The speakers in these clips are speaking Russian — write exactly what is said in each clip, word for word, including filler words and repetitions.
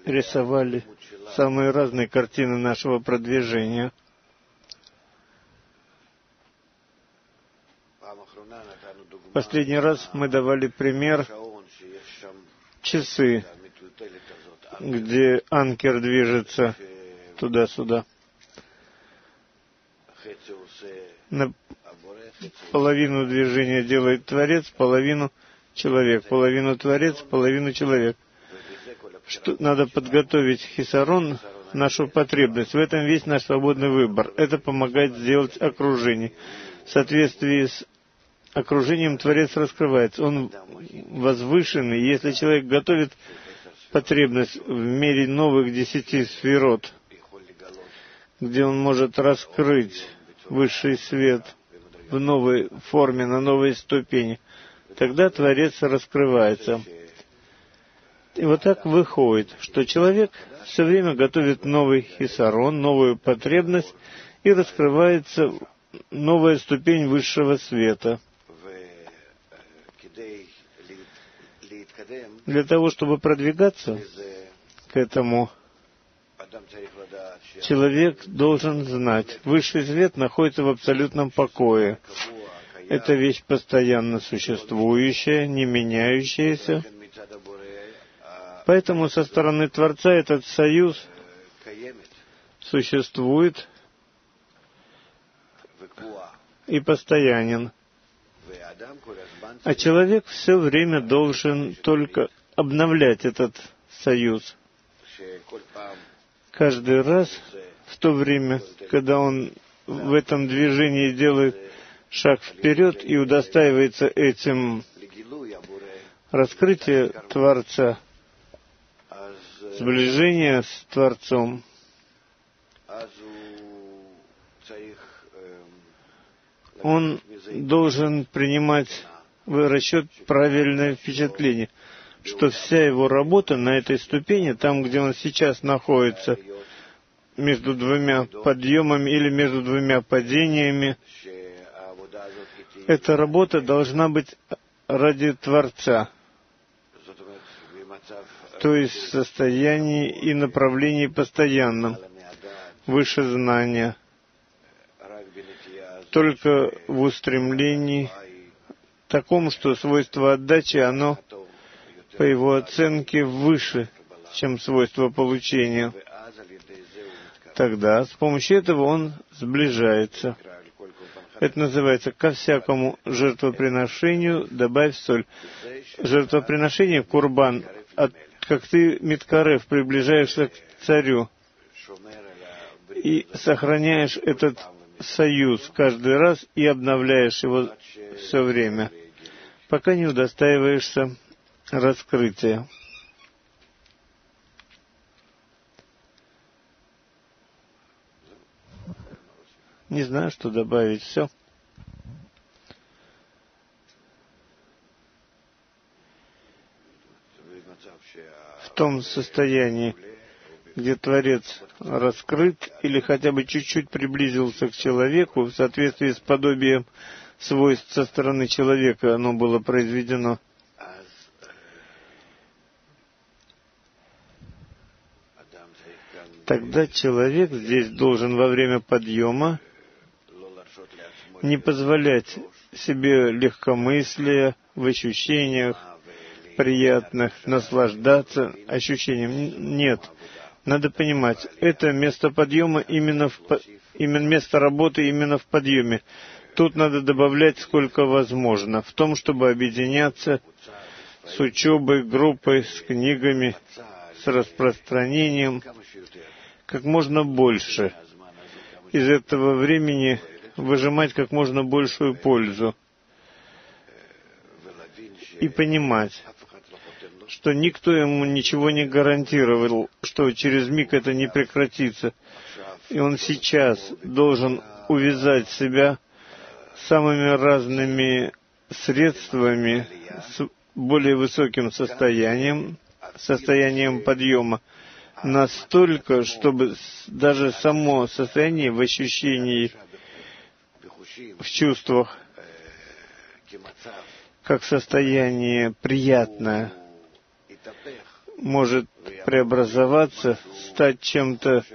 рисовали самые разные картины нашего продвижения. Последний раз мы давали пример часы, где анкер движется туда-сюда. На половину движения делает Творец, половину человек, половину Творец, половину человек. Что надо подготовить хисарон, нашу потребность. В этом весь наш свободный выбор. Это помогает сделать окружение. В соответствии с окружением Творец раскрывается. Он возвышенный. Если человек готовит потребность в мире новых десяти сферот, где он может раскрыть высший свет в новой форме, на новой ступени, тогда Творец раскрывается. И вот так выходит, что человек все время готовит новый хисарон, новую потребность, и раскрывается новая ступень высшего света. Для того, чтобы продвигаться к этому, человек должен знать, высший свет находится в абсолютном покое. Это вещь постоянно существующая, не меняющаяся. Поэтому со стороны Творца этот союз существует и постоянен. А человек все время должен только обновлять этот союз. Каждый раз, в то время, когда он в этом движении делает шаг вперед и удостаивается этим раскрытия Творца, сближения с Творцом, он должен принимать в расчет правильное впечатление, что вся его работа на этой ступени, там, где он сейчас находится, между двумя подъемами или между двумя падениями, эта работа должна быть ради Творца, то есть в состоянии и направлении постоянном, выше знания, только в устремлении таком, что свойство отдачи, оно, по его оценке, выше, чем свойство получения. Тогда с помощью этого он сближается. Это называется «ко всякому жертвоприношению добавь соль». Жертвоприношение, курбан, от, как ты, Миткарев, приближаешься к царю и сохраняешь этот союз каждый раз и обновляешь его все время, пока не удостаиваешься раскрытия. Не знаю, что добавить. Все. В том состоянии, где Творец раскрыт или хотя бы чуть-чуть приблизился к человеку, в соответствии с подобием свойств со стороны человека оно было произведено. Тогда человек здесь должен во время подъема не позволять себе легкомыслия в ощущениях приятных, наслаждаться ощущением. Нет. Надо понимать, это место подъема именно в, именно место работы именно в подъеме. Тут надо добавлять сколько возможно в том, чтобы объединяться с учебой, группой, с книгами, с распространением как можно больше. Из этого времени выжимать как можно большую пользу. И понимать, что никто ему ничего не гарантировал, что через миг это не прекратится. И он сейчас должен увязать себя самыми разными средствами, с более высоким состоянием, состоянием подъема, настолько, чтобы даже само состояние в ощущении, в чувствах, как состояние приятное, может преобразоваться, стать чем-то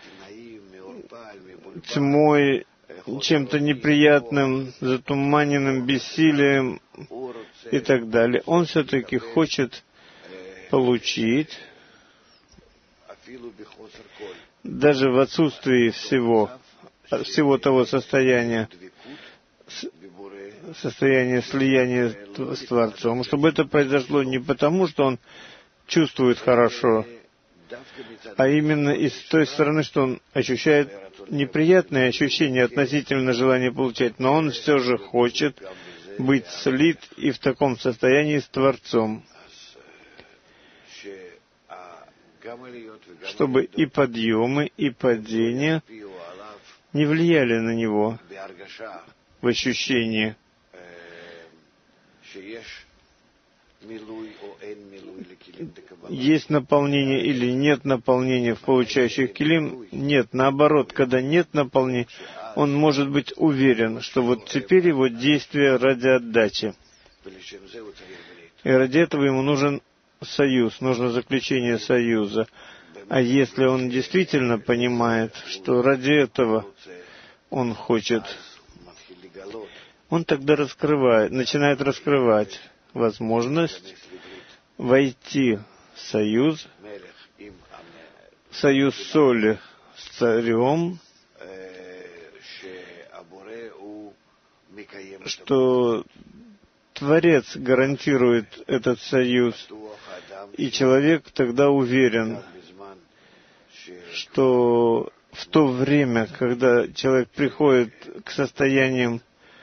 тьмой, чем-то неприятным, затуманенным бессилием и так далее. Он все-таки хочет получить, даже в отсутствии всего, всего того состояния, состояние слияния с Творцом, чтобы это произошло не потому, что он чувствует хорошо, а именно из той стороны, что он ощущает неприятные ощущения относительно желания получать, но он все же хочет быть слит и в таком состоянии с Творцом, чтобы и подъемы, и падения не влияли на него в ощущении, есть наполнение или нет наполнения в получающих килим. Нет, наоборот, когда нет наполнения, он может быть уверен, что вот теперь его действие ради отдачи. И ради этого ему нужен союз, нужно заключение союза. А если он действительно понимает, что ради этого он хочет, он тогда раскрывает, начинает раскрывать возможность войти в союз, союз соли с царем, что Творец гарантирует этот союз, и человек тогда уверен, что в то время, когда человек приходит к состояниям,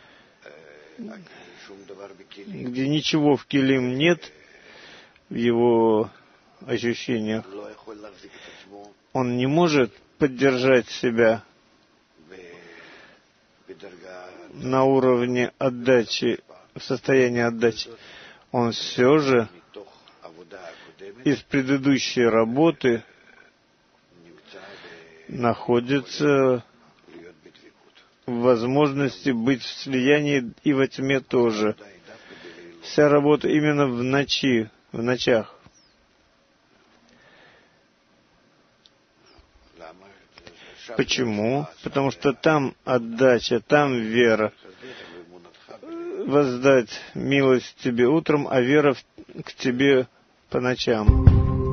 где ничего в килим нет, в его ощущениях, он не может поддержать себя на уровне отдачи, в состоянии отдачи. Он все же из предыдущей работы находится в возможности быть в слиянии и во тьме тоже. Вся работа именно в ночи, в ночах. Почему? Потому что там отдача, там вера. Воздать милость тебе утром, а вера к тебе по ночам.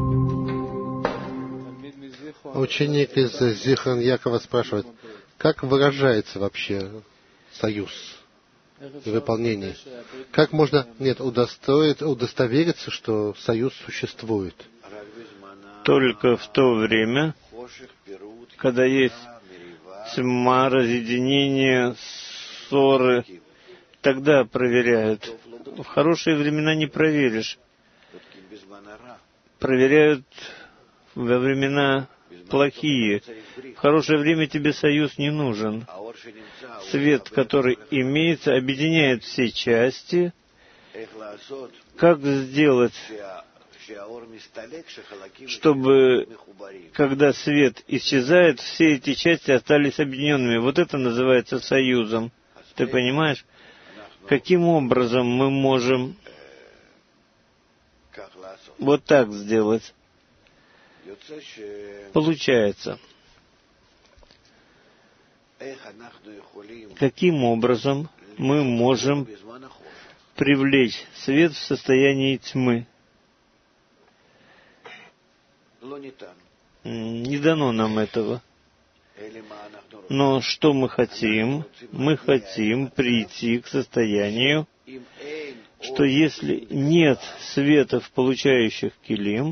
Ученик из Зихон Якова спрашивает, как выражается вообще союз и выполнение? Как можно, нет, удостоить, удостовериться, что союз существует? Только в то время, когда есть тьма, разъединение, ссоры, тогда проверяют. В хорошие времена не проверишь. Проверяют во времена плохие. В хорошее время тебе союз не нужен. Свет, который имеется, объединяет все части. Как сделать, чтобы, когда свет исчезает, все эти части остались объединенными? Вот это называется союзом. Ты понимаешь? Каким образом мы можем вот так сделать? Получается, каким образом мы можем привлечь свет в состоянии тьмы? Не дано нам этого. Но что мы хотим? Мы хотим прийти к состоянию, что если нет света в получающих килим,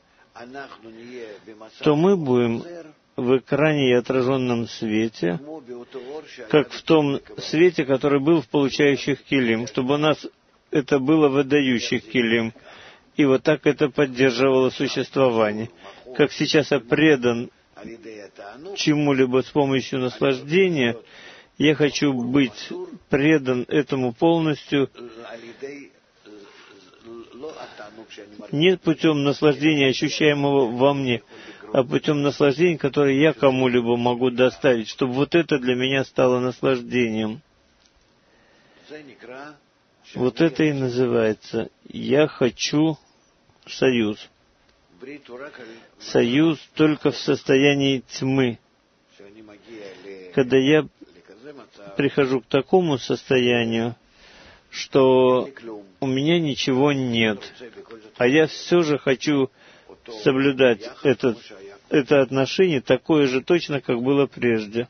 то мы будем в экране и отраженном свете, как в том свете, который был в получающих килим, чтобы у нас это было в отдающих килим. И вот так это поддерживало существование. Как сейчас я предан чему-либо с помощью наслаждения, я хочу быть предан этому полностью, не путем наслаждения, ощущаемого во мне, а путем наслаждения, которое я кому-либо могу доставить, чтобы вот это для меня стало наслаждением. Вот это и называется «я хочу союз». союз только в состоянии тьмы. Когда я прихожу к такому состоянию, что у меня ничего нет, а я все же хочу соблюдать этот, это отношение такое же точно, как было прежде.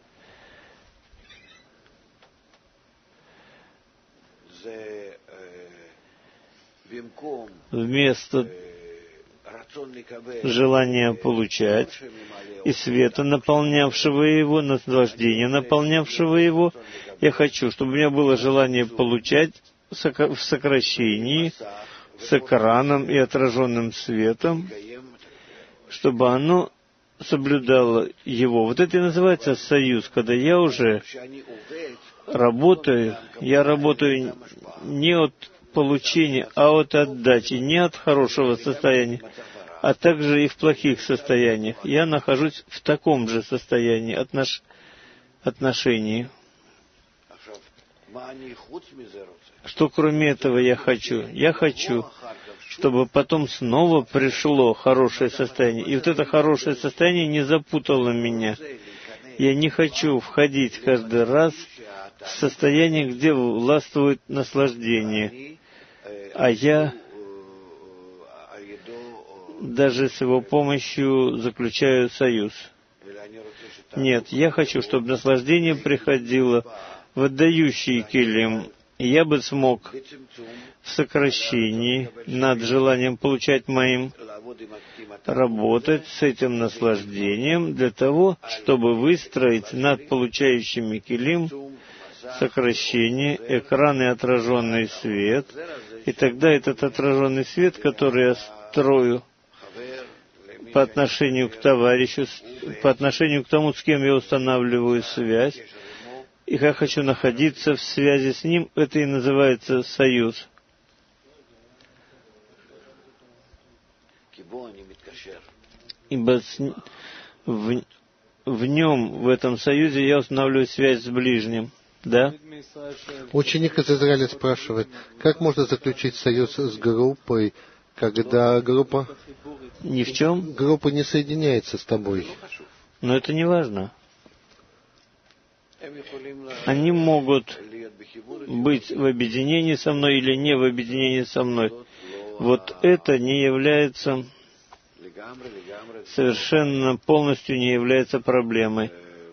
Вместо желания получать и света, наполнявшего его, наслаждения, наполнявшего его, я хочу, чтобы у меня было желание получать в сокращении, с экраном и отраженным светом, чтобы оно соблюдало его. Вот это и называется союз, когда я уже работаю, я работаю не от получения, а от отдачи, не от хорошего состояния, а также и в плохих состояниях. Я нахожусь в таком же состоянии отнош... отношений. Что кроме этого я хочу? Я хочу, чтобы потом снова пришло хорошее состояние. И вот это хорошее состояние не запутало меня. Я не хочу входить каждый раз в состояние, где властвует наслаждение. А я даже с его помощью заключаю союз. Нет, я хочу, чтобы наслаждение приходило в отдающий келим. И я бы смог в сокращении над желанием получать моим работать с этим наслаждением для того, чтобы выстроить над получающими келим сокращение, экран и отраженный свет. И тогда этот отраженный свет, который я строю по отношению к товарищу, по отношению к тому, с кем я устанавливаю связь, и я хочу находиться в связи с ним, это и называется союз. Ибо с, в, в нем, в этом союзе, я устанавливаю связь с ближним. Да? Ученик из Израиля спрашивает, как можно заключить союз с группой, когда группа... Ни в чем? Группа не соединяется с тобой. Но это не важно. Они могут быть в объединении со мной или не в объединении со мной. Вот это не является, совершенно полностью не является проблемой.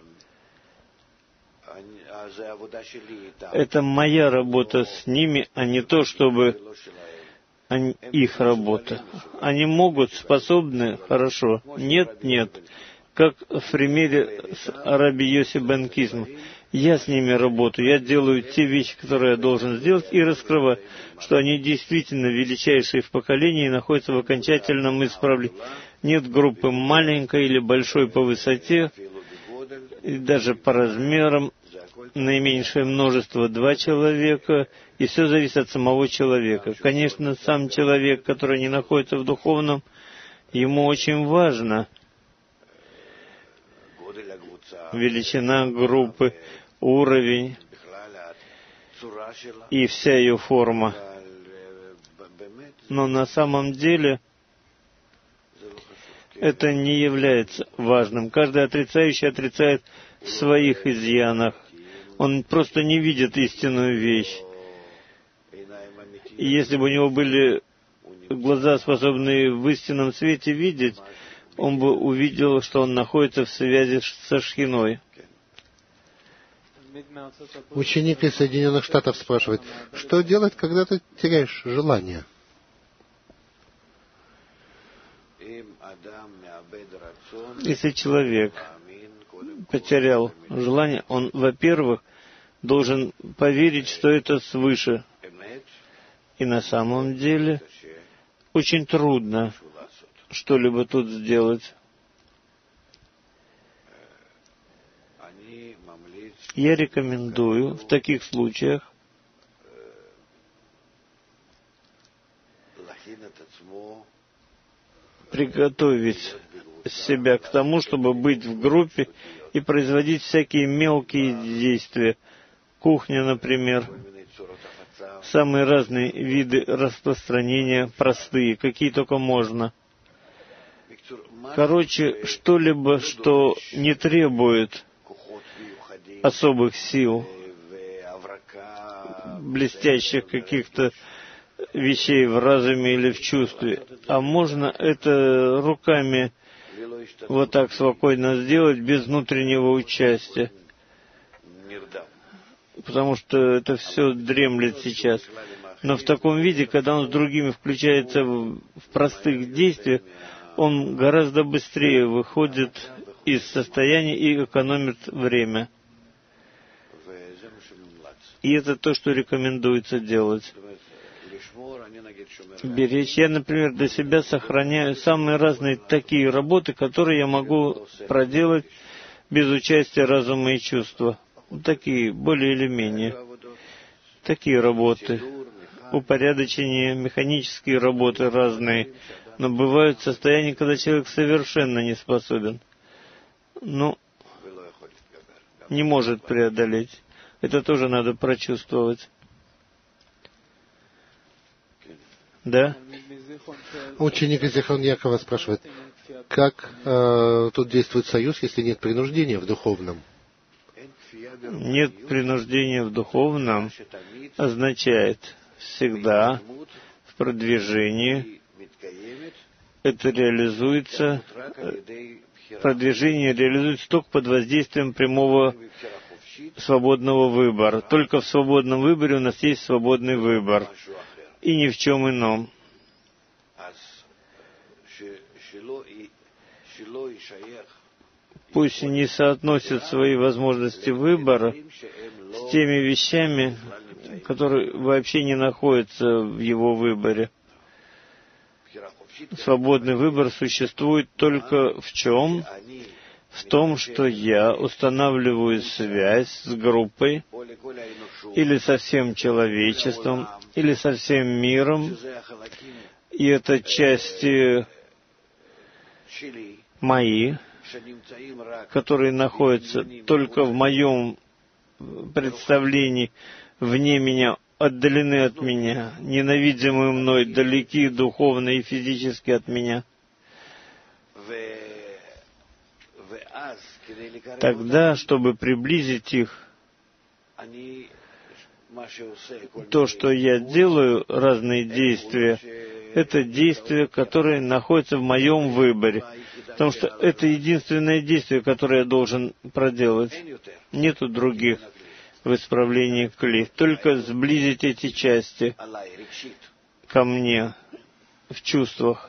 Это моя работа с ними, а не то, чтобы они, их работа. Они могут, способны, хорошо. Нет, нет. Как в примере с Раби Йоси бен Кизма. Я с ними работаю, я делаю те вещи, которые я должен сделать, и раскрываю, что они действительно величайшие в поколении и находятся в окончательном исправлении. Нет группы маленькой или большой по высоте, и даже по размерам, наименьшее множество два человека, и все зависит от самого человека. Конечно, сам человек, который не находится в духовном, ему очень важно величина группы, уровень и вся ее форма. Но на самом деле это не является важным. Каждый отрицающий отрицает в своих изъянах. Он просто не видит истинную вещь. И если бы у него были глаза, способные в истинном свете видеть, он бы увидел, что он находится в связи со Шхиной. Ученик из Соединенных Штатов спрашивает, что делать, когда ты теряешь желание? Если человек потерял желание, он, во-первых, должен поверить, что это свыше. И на самом деле очень трудно что-либо тут сделать. Я рекомендую в таких случаях приготовить себя к тому, чтобы быть в группе и производить всякие мелкие действия. Кухня, например. Самые разные виды распространения, простые, какие только можно. Короче, что-либо, что не требует особых сил, блестящих каких-то вещей в разуме или в чувстве, а можно это руками вот так спокойно сделать, без внутреннего участия, потому что это все дремлет сейчас. Но в таком виде, когда он с другими включается в, в простых действиях, он гораздо быстрее выходит из состояния и экономит время. И это то, что рекомендуется делать. Беречь. Я, например, для себя сохраняю самые разные такие работы, которые я могу проделать без участия разума и чувства. Такие, более или менее. Такие работы. Упорядочение, механические работы разные. Но бывают состояния, когда человек совершенно не способен. Ну, не может преодолеть. Это тоже надо прочувствовать. Да? Ученик из Зихон Якова спрашивает, как э, тут действует союз, если нет принуждения в духовном? Нет принуждения в духовном означает всегда в продвижении. Это реализуется, продвижение реализуется только под воздействием прямого свободного выбора. Только в свободном выборе у нас есть свободный выбор. И ни в чем ином. Пусть не соотносят свои возможности выбора с теми вещами, которые вообще не находятся в его выборе. Свободный выбор существует только в чем? В том, что я устанавливаю связь с группой, или со всем человечеством, или со всем миром, и это части мои, которые находятся только в моем представлении, вне меня, отдалены от меня, ненавидимы мной, далеки духовно и физически от меня. Тогда, чтобы приблизить их, то, что я делаю, разные действия, это действия, которые находятся в моем выборе. Потому что это единственное действие, которое я должен проделать. Нету других в исправлении кли. Только сблизить эти части ко мне в чувствах.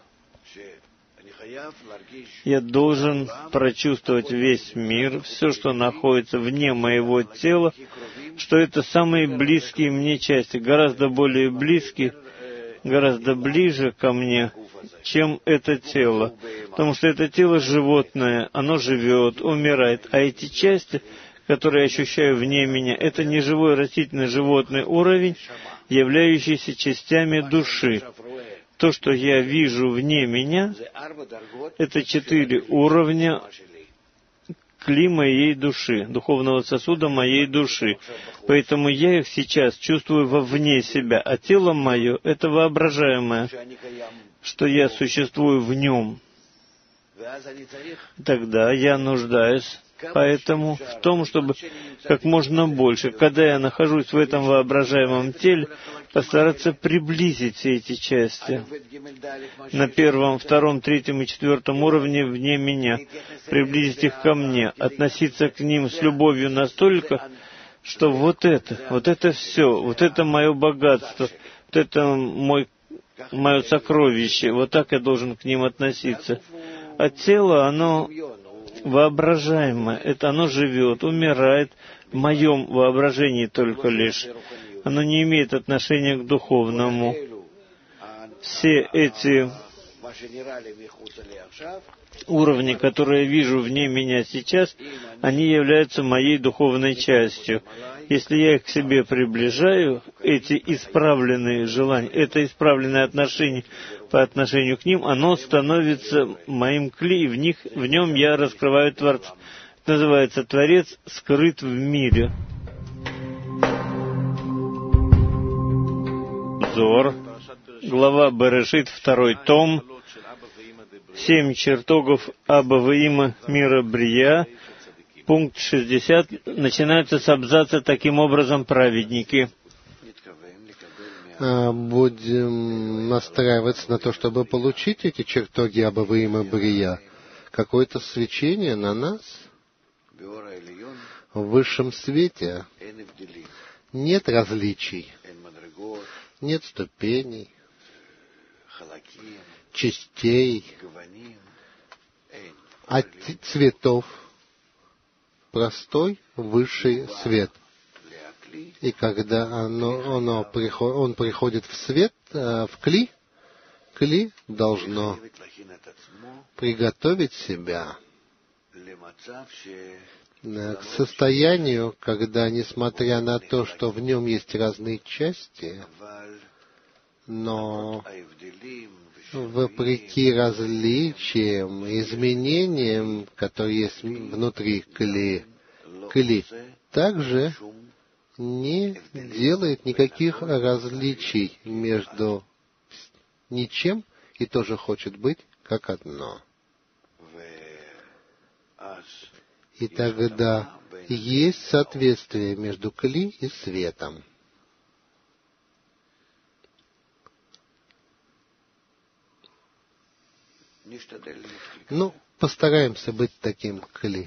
Я должен прочувствовать весь мир, все, что находится вне моего тела, что это самые близкие мне части, гораздо более близкие, гораздо ближе ко мне, чем это тело. Потому что это тело животное, оно живет, умирает, а эти части, которые я ощущаю вне меня, это не живой растительный животный уровень, являющийся частями души. То, что я вижу вне меня, это четыре уровня кли моей души, духовного сосуда моей души. Поэтому я их сейчас чувствую вовне себя, а тело мое — это воображаемое, что я существую в нем. Тогда я нуждаюсь поэтому в том, чтобы как можно больше, когда я нахожусь в этом воображаемом теле, постараться приблизить все эти части на первом, втором, третьем и четвертом уровне вне меня, приблизить их ко мне, относиться к ним с любовью настолько, что вот это, вот это все, вот это мое богатство, вот это мой, мое сокровище, вот так я должен к ним относиться. А тело, оно воображаемое, это оно живет, умирает в моем воображении только лишь. Оно не имеет отношения к духовному. Все эти уровни, которые я вижу вне меня сейчас, они являются моей духовной частью. Если я их к себе приближаю, эти исправленные желания, это исправленное отношение по отношению к ним, оно становится моим кли, и в них, в нем я раскрываю Творца. Это называется Творец скрыт в мире. Зор, глава Берешит, второй том, Семь чертогов Абаваима мира Брия, пункт шестьдесят, начинается с абзаца «Таким образом, праведники». Будем настраиваться на то, чтобы получить эти чертоги Абаваима Брия. Какое-то свечение на нас в высшем свете. Нет различий, нет ступеней, частей, а цветов. Простой высший свет. И когда оно, оно приход, он приходит в свет, в кли, кли должно приготовить себя к состоянию, когда, несмотря на то, что в нем есть разные части, но вопреки различиям, изменениям, которые есть внутри кли, кли также не делает никаких различий между ничем и тоже хочет быть как одно. И тогда есть соответствие между кли и светом. Ну, постараемся быть таким кли.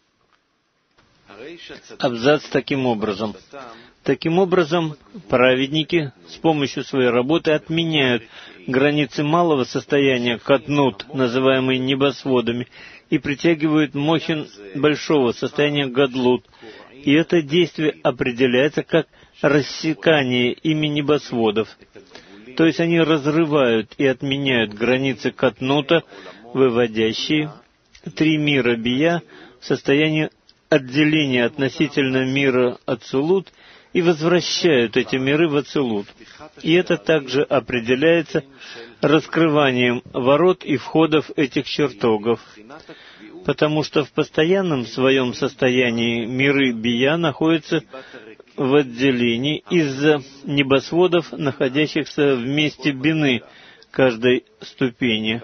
Абзац таким образом. Таким образом, праведники с помощью своей работы отменяют границы малого состояния катнут, называемые небосводами, и притягивают мохин большого состояния гадлут. И это действие определяется как рассекание ими небосводов. То есть они разрывают и отменяют границы катнута, выводящие три мира бия в состояние отделения относительно мира ацилут и возвращают эти миры в ацилут. И это также определяется раскрыванием ворот и входов этих чертогов, потому что в постоянном своем состоянии миры бия находятся в отделении из-за небосводов, находящихся в месте бины каждой ступени.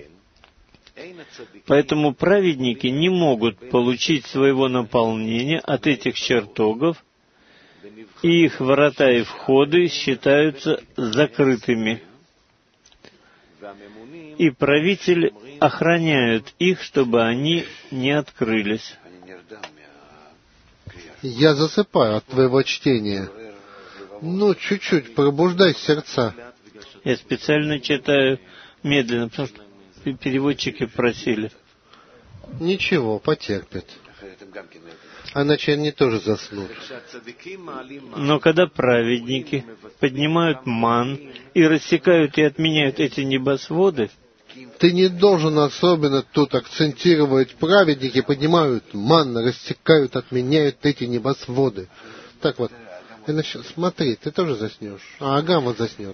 Поэтому праведники не могут получить своего наполнения от этих чертогов, и их врата и входы считаются закрытыми. И правители охраняют их, чтобы они не открылись. Я засыпаю от твоего чтения. Ну, чуть-чуть пробуждай сердца. Я специально читаю медленно, потому что переводчики просили. Ничего, потерпят. А иначе они тоже заснут. Но когда праведники поднимают ман и рассекают и отменяют эти небосводы, ты не должен особенно тут акцентировать. Праведники поднимают ман, рассекают, отменяют эти небосводы. Так вот. Иначе, смотри, ты тоже заснешь. А Агам вот заснет.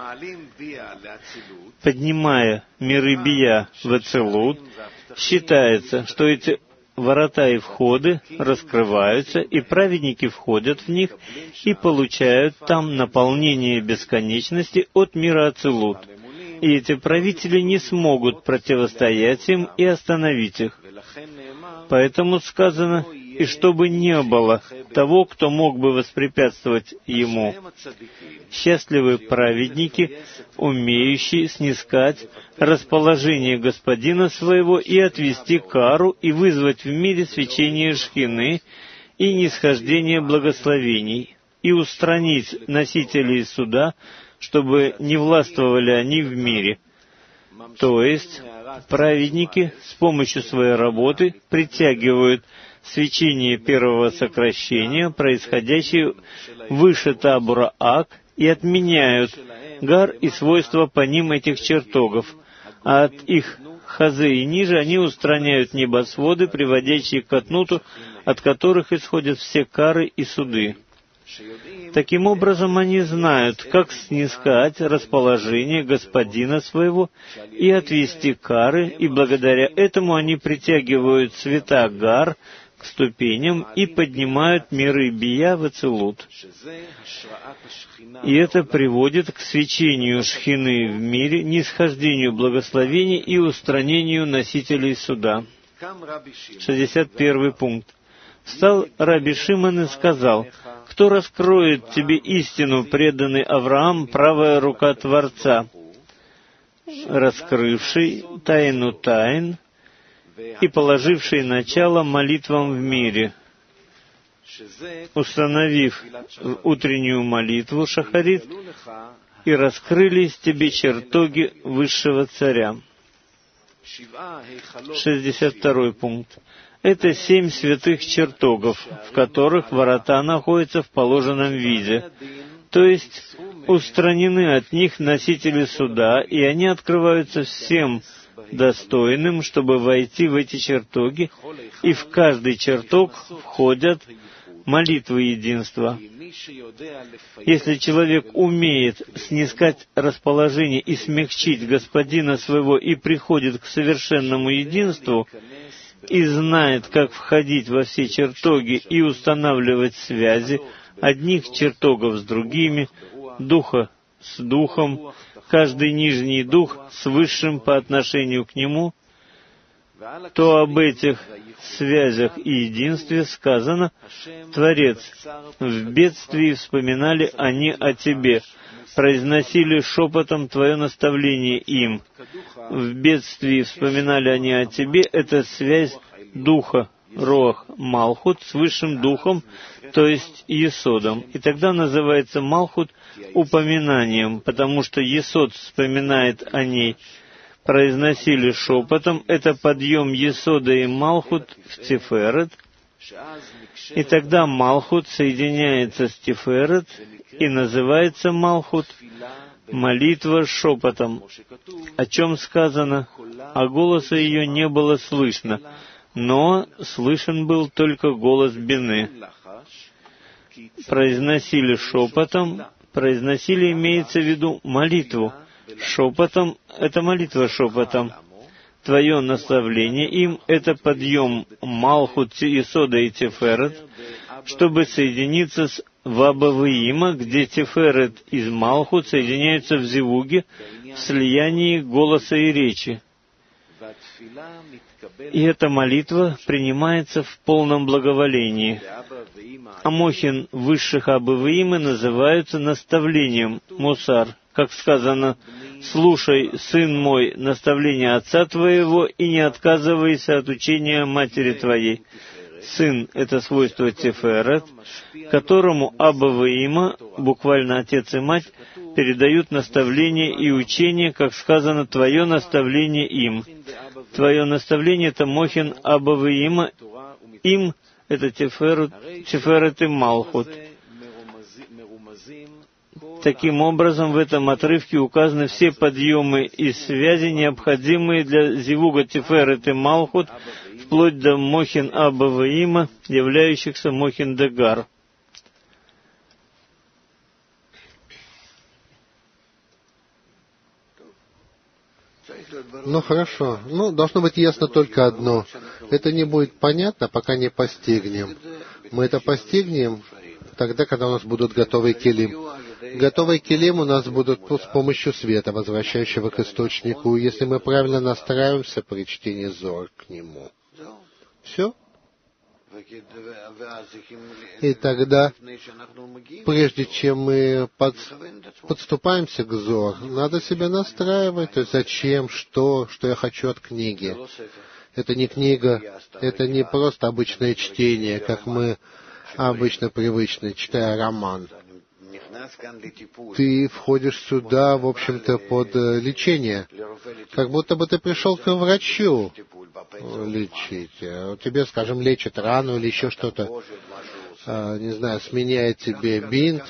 Поднимая миры бия в ацилут, считается, что эти ворота и входы раскрываются, и праведники входят в них и получают там наполнение бесконечности от мира ацилут. И эти правители не смогут противостоять им и остановить их. Поэтому сказано, и чтобы не было того, кто мог бы воспрепятствовать ему. Счастливы праведники, умеющие снискать расположение Господина своего и отвести кару и вызвать в мире свечение шхины и нисхождение благословений, и устранить носителей суда, чтобы не властвовали они в мире. То есть, праведники с помощью своей работы притягивают свечение первого сокращения, происходящее выше табура Ак, и отменяют гар и свойства по ним этих чертогов, а от их хазы и ниже они устраняют небосводы, приводящие к катнуту, от которых исходят все кары и суды. Таким образом, они знают, как снискать расположение Господина своего и отвести кары, и благодаря этому они притягивают цвета гар к ступеням и поднимают миры Бия в Ацилут. И это приводит к свечению Шхины в мире, нисхождению благословений и устранению носителей суда. шестьдесят первый пункт. Встал Раби Шимон и сказал: «Кто раскроет тебе истину, преданный Авраам, правая рука Творца, раскрывший тайну тайн и положивший начало молитвам в мире, установив утреннюю молитву шахарит, и раскрылись тебе чертоги высшего царя». шестьдесят второй пункт. Это семь святых чертогов, в которых ворота находятся в положенном виде, то есть устранены от них носители суда, и они открываются всем достойным, чтобы войти в эти чертоги, и в каждый чертог входят молитвы единства. Если человек умеет снискать расположение и смягчить господина своего и приходит к совершенному единству, и знает, как входить во все чертоги и устанавливать связи одних чертогов с другими, духа с духом, каждый нижний дух с высшим по отношению к нему, то об этих связях и единстве сказано: «Творец, в бедствии вспоминали они о тебе, произносили шепотом твое наставление им». В бедствии вспоминали они о тебе — это связь духа, Роах Малхут, с высшим духом, то есть Есодом. И тогда называется Малхут упоминанием, потому что Есод вспоминает о ней. Произносили шепотом — это подъем Есода и Малхут в Тиферет. И тогда Малхут соединяется с Тиферет и называется Малхут молитва шепотом, о чем сказано: «А голоса ее не было слышно, но слышен был только голос Бины». Произносили шепотом, произносили имеется в виду молитву. Шепотом — это молитва шепотом. Твое наставление им — это подъем Малхут, Есода и Тиферет, чтобы соединиться с Вабавиима, где Тиферет из Малхут соединяются в Зивуге, в слиянии голоса и речи. И эта молитва принимается в полном благоволении. Амохин высших Абавиимы называются наставлением, мусар, как сказано: «Слушай, сын мой, наставление отца твоего, и не отказывайся от учения матери твоей». Сын — это свойство Тиферет, которому Абавиима, буквально отец и мать, передают наставление и учение, как сказано: «Твое наставление им». Твое наставление — это Мохин Абавиима, им — это Тиферет, Тиферет и Малхут. Таким образом, в этом отрывке указаны все подъемы и связи, необходимые для Зивуга Тиферет и Малхут, вплоть до Мохин Абавиима, являющихся Мохин Дегар. Ну хорошо. Ну, должно быть ясно только одно. Это не будет понятно, пока не постигнем. Мы это постигнем тогда, когда у нас будут готовые келим. Готовые келим у нас будут с помощью света, возвращающего к источнику, если мы правильно настраиваемся при чтении Зор к нему. Все? И тогда, прежде чем мы под, подступаемся к Зор, надо себя настраивать, то есть зачем, что, что я хочу от книги. Это не книга, это не просто обычное чтение, как мы обычно привычны, читая роман. Ты входишь сюда, в общем-то, под лечение. Как будто бы ты пришел к врачу лечить. Тебе, скажем, лечат рану или еще что-то. А, не знаю, сменяет тебе бинт,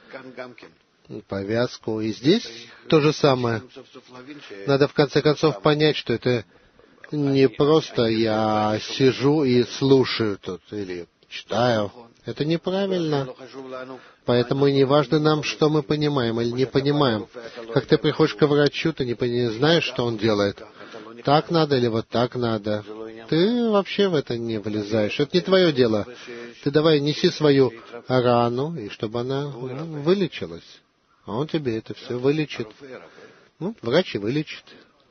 повязку. И здесь то же самое. Надо, в конце концов, понять, что это не просто я сижу и слушаю тут или читаю. Это неправильно. Поэтому и не важно нам, что мы понимаем или не понимаем. Как ты приходишь к врачу, ты не знаешь, что он делает. Так надо или вот так надо. Ты вообще в это не влезаешь. Это не твое дело. Ты давай неси свою рану, и чтобы она ну, вылечилась. А он тебе это все вылечит. Ну, врач и вылечит.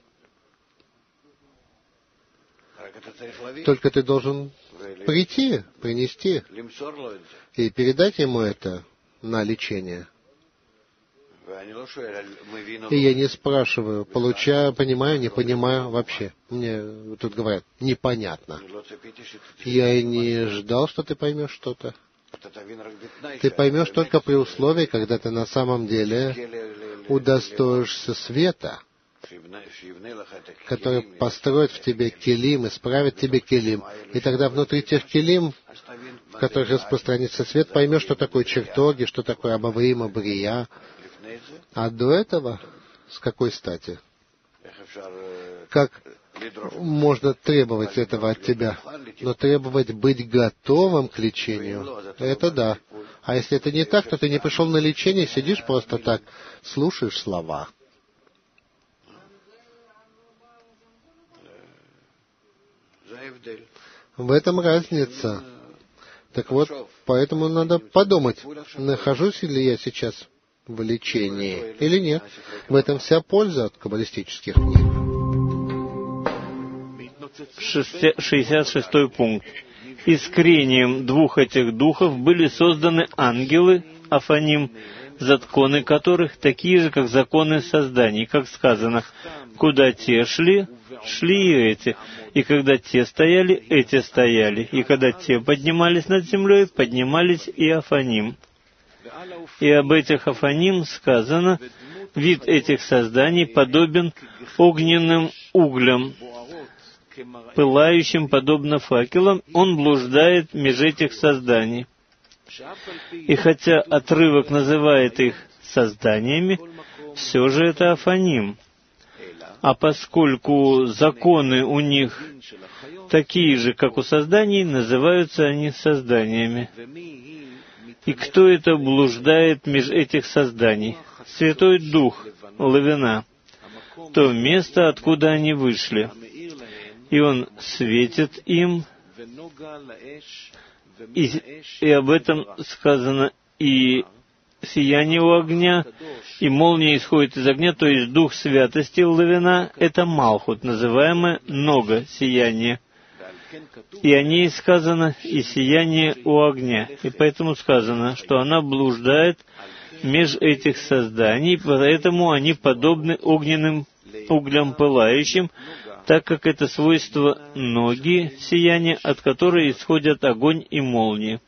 Только ты должен прийти, принести и передать ему это на лечение. И я не спрашиваю, получаю, понимаю, не понимаю вообще. Мне тут говорят, непонятно. Я и не ждал, что ты поймешь что-то. Ты поймешь только при условии, когда ты на самом деле удостоишься света, который построит в тебе келим, исправит тебе келим. И тогда внутри тех келим, в которых распространится свет, поймешь, что такое чертоги, что такое Абаваима, Брия. А до этого, с какой стати? Как можно требовать этого от тебя? Но требовать быть готовым к лечению, это да. А если это не так, то ты не пришел на лечение, сидишь просто так, слушаешь слова. В этом разница. Так вот, поэтому надо подумать, нахожусь ли я сейчас в лечении или нет. В этом вся польза от каббалистических книг. шестьдесят шестой пункт. Искрением двух этих духов были созданы ангелы, афаним, законы которых такие же, как законы созданий, как сказано, куда те шли, шли и эти, и когда те стояли, эти стояли, и когда те поднимались над землей, поднимались и афаним. И об этих афаним сказано, вид этих созданий подобен огненным углям, пылающим подобно факелам, он блуждает меж этих созданий. И хотя отрывок называет их созданиями, все же это афаним. А поскольку законы у них такие же, как у созданий, называются они созданиями. И кто это блуждает меж этих созданий? Святой Дух, Левина, то место, откуда они вышли. И Он светит им, и, и об этом сказано, и сияние у огня, и молния исходит из огня, то есть Дух Святости Левина — это Малхут, называемое Нога, сияние. И о ней сказано и сияние у огня. И поэтому сказано, что она блуждает меж этих созданий, поэтому они подобны огненным углям пылающим, так как это свойство ноги, сияние, от которой исходят огонь и молнии.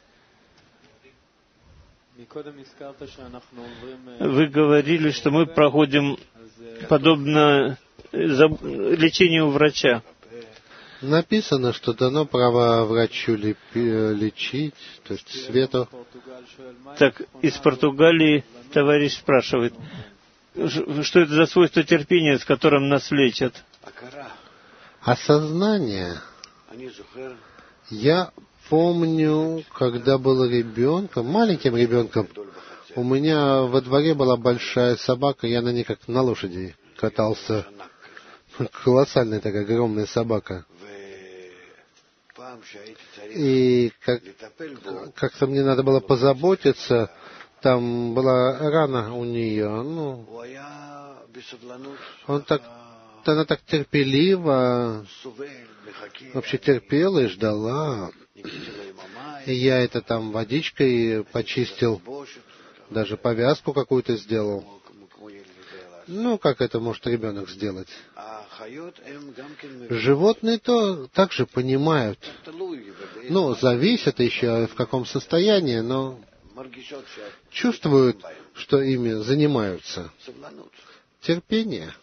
Вы говорили, что мы проходим подобно лечению врача. Написано, что дано право врачу лечить, то есть свету. Так, из Португалии товарищ спрашивает, что это за свойство терпения, с которым нас лечат? Осознание. Я помню, когда был ребенком, маленьким ребенком, у меня во дворе была большая собака, я на ней как на лошади катался. Колоссальная такая огромная собака. И как, как-то мне надо было позаботиться, там была рана у нее, ну, он так, она так терпеливо вообще терпела и ждала. И я это там водичкой почистил, даже повязку какую-то сделал. Ну, как это может ребенок сделать? Животные то также понимают. Ну, зависит еще в каком состоянии, но чувствуют, что ими занимаются. Терпение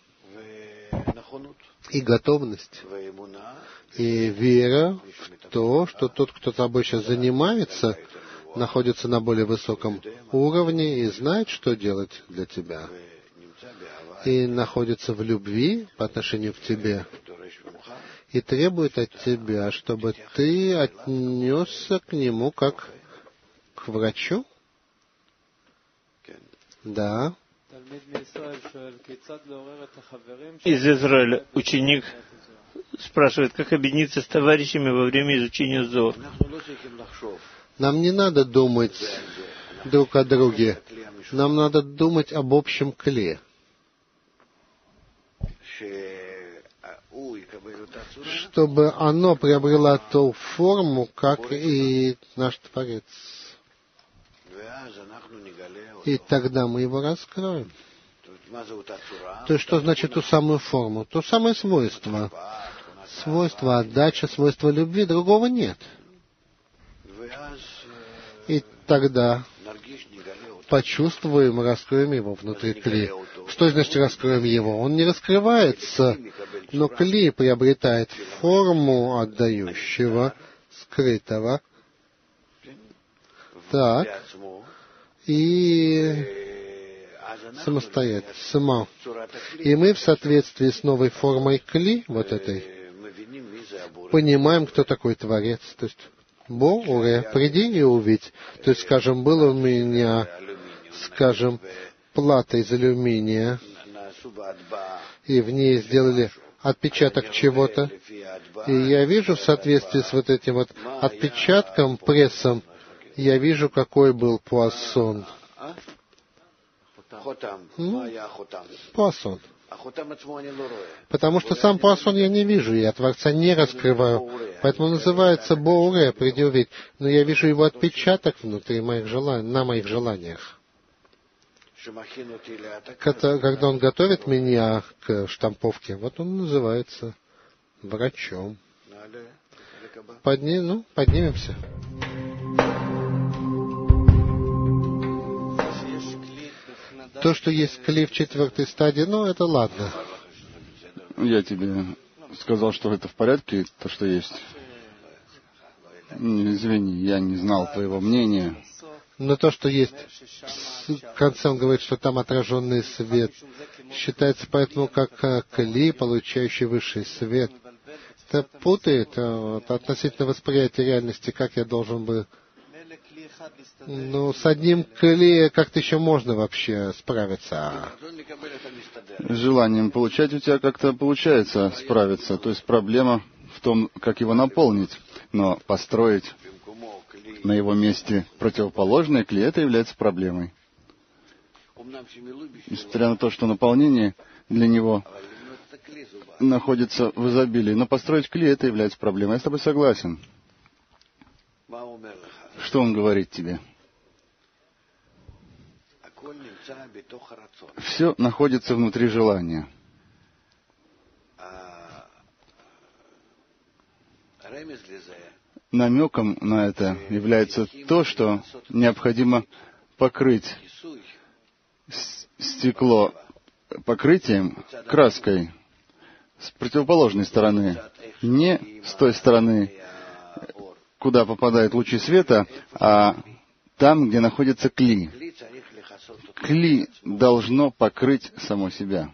и готовность, и вера в то, что тот, кто тобой сейчас занимается, находится на более высоком уровне и знает, что делать для тебя. И находится в любви по отношению к тебе, и требует от тебя, чтобы ты отнесся к нему как к врачу. Да. Из Израиля ученик спрашивает, как объединиться с товарищами во время изучения Зоар. Нам не надо думать друг о друге. Нам надо думать об общем кле. Чтобы оно приобрело ту форму, как и наш Творец. И тогда мы его раскроем. То есть, что значит ту самую форму? То самое свойство. Свойство отдачи, свойство любви, другого нет. И тогда почувствуем, раскроем его внутри кли. Что значит раскроем его? Он не раскрывается, но кли приобретает форму отдающего, скрытого. Так. И самостоятельно, сама. И мы в соответствии с новой формой кли, вот этой, понимаем, кто такой Творец. То есть, Бо-Уре, приди и увидь. То есть, скажем, было у меня, скажем, плата из алюминия, и в ней сделали отпечаток чего-то. И я вижу в соответствии с вот этим вот отпечатком, прессом, я вижу, какой был Пуассон. Ну, Пуассон. Потому что сам Пуассон я не вижу, я Творца не раскрываю. Поэтому называется Бо-Уре, приди увидеть. Но я вижу его отпечаток внутри моих желаний, на моих желаниях. Когда он готовит меня к штамповке, вот он называется врачом. Подним, ну, поднимемся. То, что есть кли в четвертой стадии, ну, это ладно. Я тебе сказал, что это в порядке, то, что есть. Извини, я не знал твоего мнения. Но то, что есть в конце, он говорит, что там отраженный свет, считается поэтому как кли, получающий высший свет. Это путает это относительно восприятия реальности, как я должен бы... Ну, с одним кли как-то еще можно вообще справиться. Желанием получать у тебя как-то получается справиться. То есть проблема в том, как его наполнить. Но построить на его месте противоположное кли, это является проблемой. Несмотря на то, что наполнение для него находится в изобилии. Но построить кли, это является проблемой. Я с тобой согласен. Что он говорит тебе? Все находится внутри желания. Намеком на это является то, что необходимо покрыть стекло покрытием, краской, с противоположной стороны. Не с той стороны, куда попадают лучи света, а там, где находится кли. Кли должно покрыть само себя.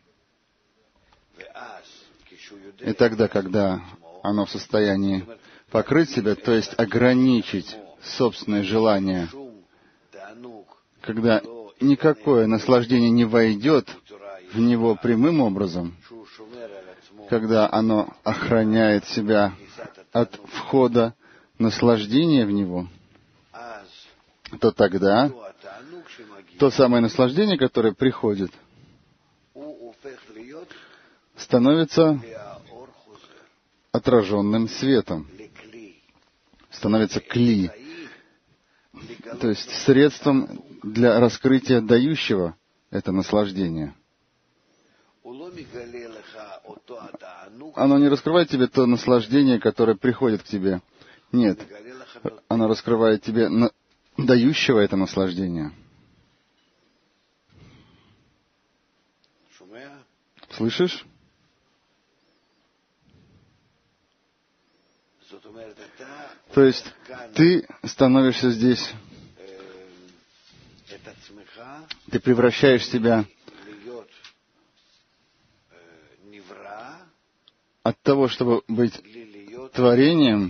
И тогда, когда оно в состоянии покрыть себя, то есть ограничить собственное желание, когда никакое наслаждение не войдет в него прямым образом, когда оно охраняет себя от входа наслаждения в него, то тогда то самое наслаждение, которое приходит, становится отраженным светом, становится кли, то есть средством для раскрытия дающего это наслаждение. Оно не раскрывает тебе то наслаждение, которое приходит к тебе. Нет, оно раскрывает тебе на... дающего это наслаждение. Слышишь? То есть ты становишься здесь, ты превращаешь себя от того, чтобы быть творением,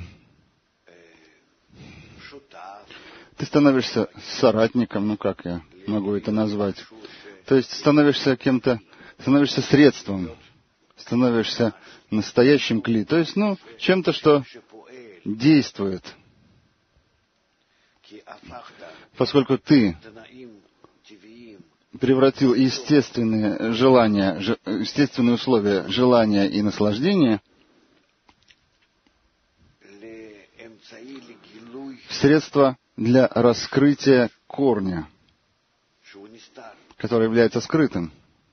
ты становишься соратником, ну как я могу это назвать? То есть становишься кем-то, становишься средством становишься настоящим кли, то есть, ну, чем-то, что действует, поскольку ты превратил естественные желания, естественные условия желания и наслаждения в средства для раскрытия корня, который является скрытым.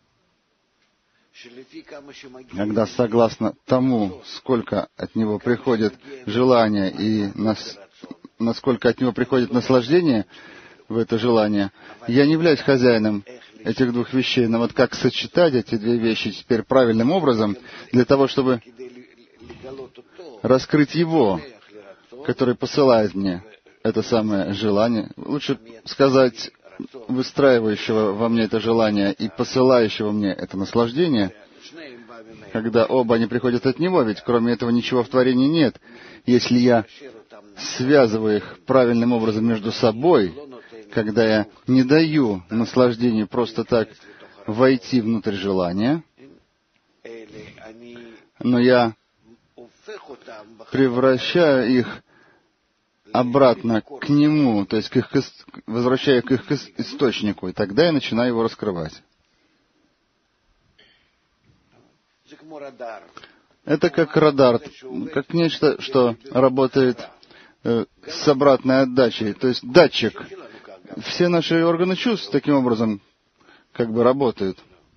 Когда согласно тому, сколько от него приходит желание и нас, насколько от него приходит наслаждение в это желание, я не являюсь хозяином этих двух вещей. Но вот как сочетать эти две вещи теперь правильным образом, для того, чтобы раскрыть его, который посылает мне это самое желание, лучше сказать, выстраивающего во мне это желание и посылающего мне это наслаждение, когда оба они приходят от него, ведь кроме этого ничего в творении нет. Если я связываю их правильным образом между собой, когда я не даю наслаждению просто так войти внутрь желания, но я превращаю их обратно к нему, то есть к их, возвращаю к их источнику, и тогда я начинаю его раскрывать. Это как радар, как нечто, что работает э, с обратной отдачей, то есть датчик. Все наши органы чувств таким образом как бы работают.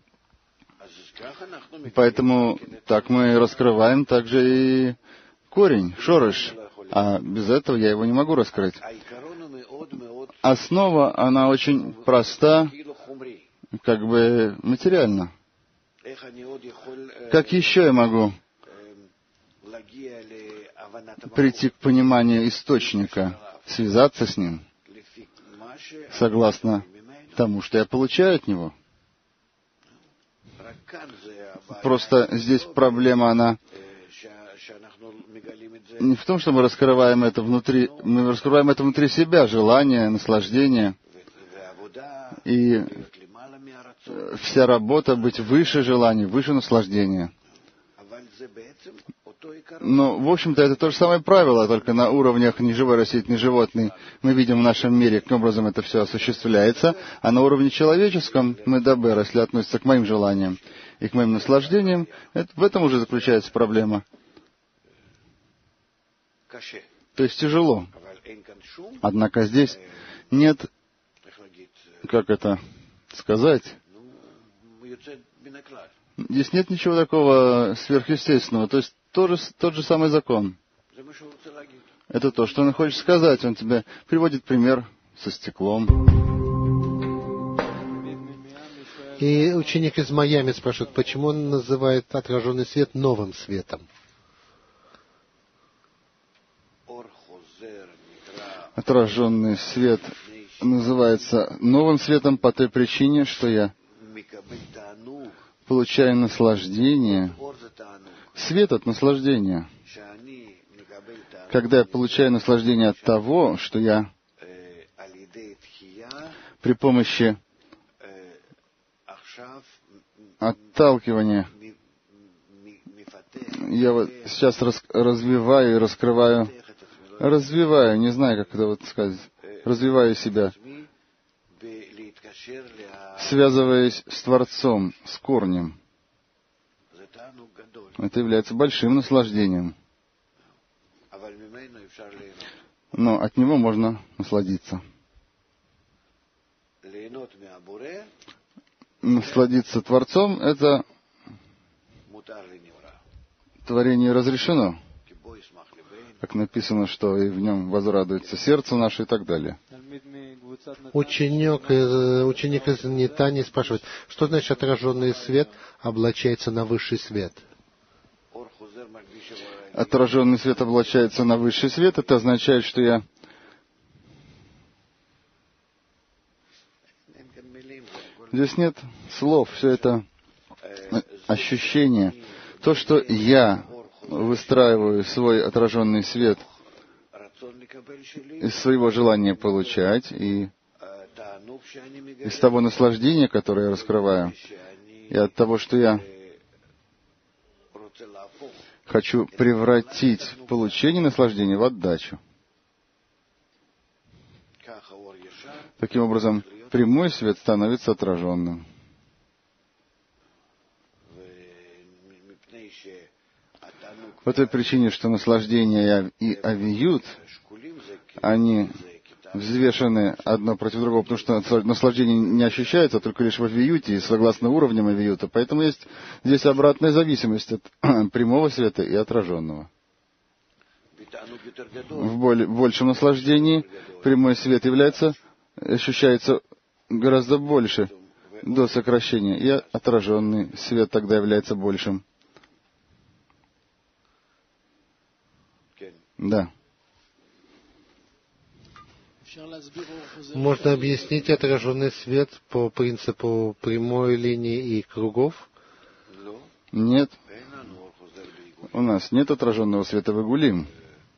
Поэтому так мы раскрываем также и корень, шорыш. А без этого я его не могу раскрыть. Основа, она очень проста, как бы материально. Как еще я могу прийти к пониманию источника, связаться с ним, согласно тому, что я получаю от него? Просто здесь проблема, она не в том, что мы раскрываем это внутри, мы раскрываем это внутри себя, желание, наслаждение. И вся работа быть выше желания, выше наслаждения. Но, в общем-то, это то же самое правило, только на уровнях ни живой растительный, ни животный. Мы видим в нашем мире, каким образом это все осуществляется, а на уровне человеческом мы дабер, если относится к моим желаниям и к моим наслаждениям, это, в этом уже заключается проблема. То есть тяжело. Однако здесь нет, как это сказать, здесь нет ничего такого сверхъестественного. То есть тот же, тот же самый закон. Это то, что он хочет сказать. Он тебе приводит пример со стеклом. И ученик из Майами спрашивает, почему он называет отраженный свет новым светом? Отраженный свет называется новым светом по той причине, что я получаю наслаждение. Свет от наслаждения. Когда я получаю наслаждение от того, что я при помощи отталкивания, я вот сейчас раз, развиваю и раскрываю, развиваю, не знаю, как это вот сказать, развиваю себя, связываясь с Творцом, с корнем. Это является большим наслаждением. Но от него можно насладиться. Насладиться Творцом — это творение разрешено. Как написано, что и в нем возрадуется сердце наше и так далее. Ученик, ученик из Нитани спрашивает, что значит отраженный свет облачается на высший свет? Отраженный свет облачается на высший свет. Это означает, что я здесь нет слов, все это ощущение. То, что я выстраиваю свой отраженный свет из своего желания получать и из того наслаждения, которое я раскрываю, и от того, что я хочу превратить получение наслаждения в отдачу. Таким образом, прямой свет становится отраженным. По той причине, что наслаждение и авиют, они взвешены одно против другого, потому что наслаждение не ощущается только лишь в авиюте и согласно уровням авиюта. Поэтому есть здесь обратная зависимость от прямого света и отраженного. В более, большем наслаждении прямой свет является, ощущается гораздо больше до сокращения, и отраженный свет тогда является большим. Да. Можно объяснить отраженный свет по принципу прямой линии и кругов? Нет. У нас нет отраженного света в Игулим.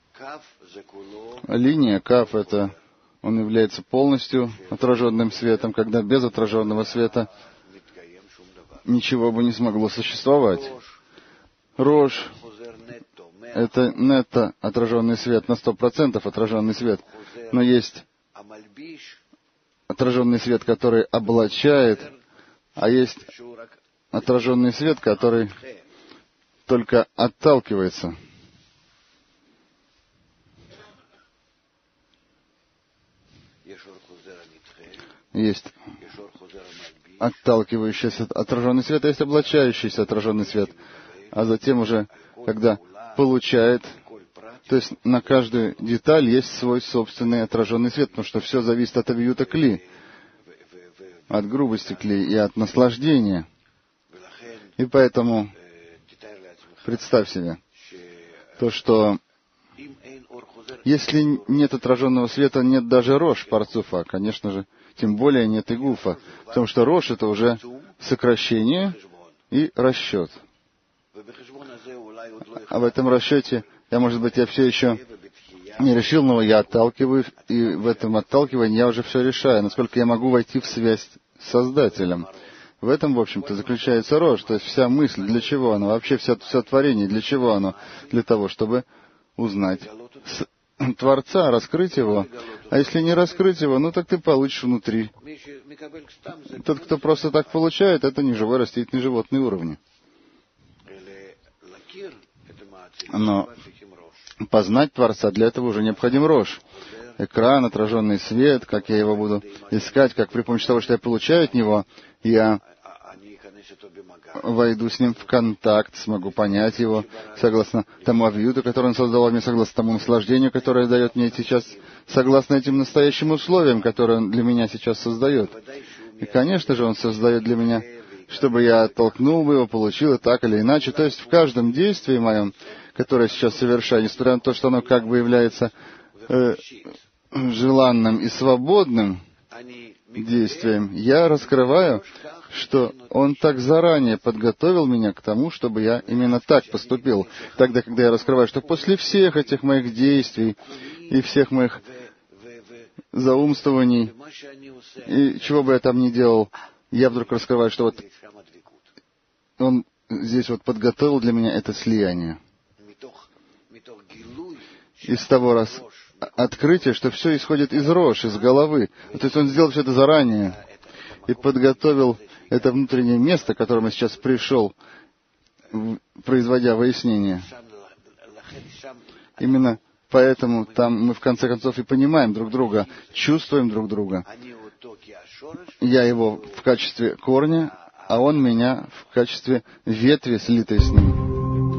Линия каф — это он является полностью отраженным светом, когда без отраженного света ничего бы не смогло существовать. Рожь — это нетто отраженный свет, на сто процентов отраженный свет. Но есть отраженный свет, который облачает, а есть отраженный свет, который только отталкивается. Есть отталкивающийся отраженный свет, а есть облачающийся отраженный свет. А затем уже, когда получает, то есть на каждую деталь есть свой собственный отраженный свет, потому что все зависит от авиюта кли, от грубости кли и от наслаждения. И поэтому представь себе то, что если нет отраженного света, нет даже рош парцуфа, конечно же, тем более нет и гуфа, потому что рош — это уже сокращение и расчет. А в этом расчете я, может быть, я все еще не решил, но я отталкиваю, и в этом отталкивании я уже все решаю, насколько я могу войти в связь с Создателем. В этом, в общем-то, заключается рожь, то есть вся мысль, для чего она, вообще все, все творение, для чего оно? Для того, чтобы узнать Творца, раскрыть его. А если не раскрыть его, ну так ты получишь внутри. Тот, кто просто так получает, это не живой, растительный, животный уровни. Но познать Творца, для этого уже необходим рожь. Экран, отраженный свет, как я его буду искать, как при помощи того, что я получаю от него, я войду с ним в контакт, смогу понять его, согласно тому авиюту, который он создал мне, согласно тому наслаждению, которое дает мне сейчас, согласно этим настоящим условиям, которые он для меня сейчас создает. И, конечно же, он создает для меня, чтобы я оттолкнул бы его, получил и так или иначе. То есть в каждом действии моем, которое я сейчас совершаю, несмотря на то, что оно как бы является э, желанным и свободным действием, я раскрываю, что он так заранее подготовил меня к тому, чтобы я именно так поступил. Тогда, когда я раскрываю, что после всех этих моих действий и всех моих заумствований, и чего бы я там ни делал, я вдруг раскрываю, что вот он здесь вот подготовил для меня это слияние. Из того раз открытия, что все исходит из рож, из головы. То есть он сделал все это заранее и подготовил это внутреннее место, к которому я сейчас пришел, производя выяснение. Именно поэтому там мы в конце концов и понимаем друг друга, чувствуем друг друга. Я его в качестве корня, а он меня в качестве ветви, слитой с ним.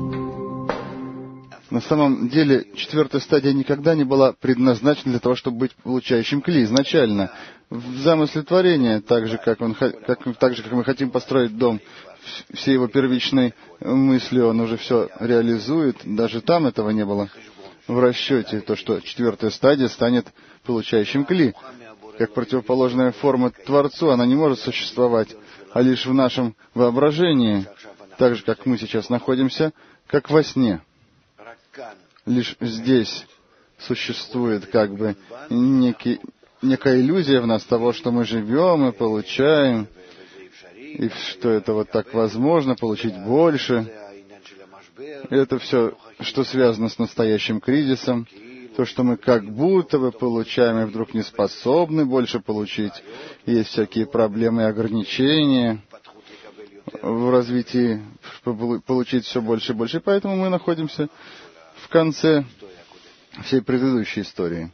На самом деле, четвертая стадия никогда не была предназначена для того, чтобы быть получающим кли изначально. В замысле творения, так же, как, он, как, так же, как мы хотим построить дом, все его первичной мысли он уже все реализует. Даже там этого не было в расчете, то, что четвертая стадия станет получающим кли. Как противоположная форма Творцу, она не может существовать, а лишь в нашем воображении, так же, как мы сейчас находимся, как во сне. Лишь здесь существует как бы некий, некая иллюзия в нас того, что мы живем и получаем, и что это вот так возможно, получить больше. Это все, что связано с настоящим кризисом, то, что мы как будто бы получаем и вдруг не способны больше получить. Есть всякие проблемы и ограничения в развитии, чтобы получить все больше и больше. И поэтому мы находимся в конце всей предыдущей истории.